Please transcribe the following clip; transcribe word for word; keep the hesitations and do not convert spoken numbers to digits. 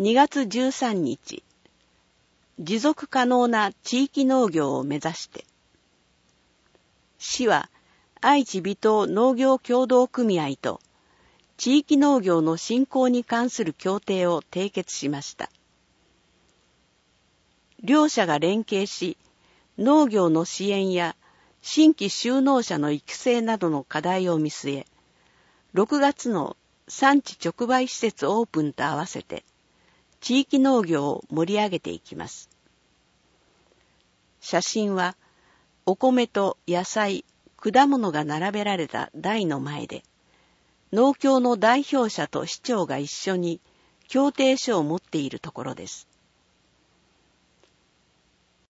にがつじゅうさんにち、持続可能な地域農業を目指して、市は愛知美東農業協同組合と地域農業の振興に関する協定を締結しました。両者が連携し、農業の支援や新規就農者の育成などの課題を見据え、ろくがつの産地直売施設オープンと合わせて、地域農業を盛り上げていきます。写真は、お米と野菜、果物が並べられた台の前で、農協の代表者と市長が一緒に協定書を持っているところです。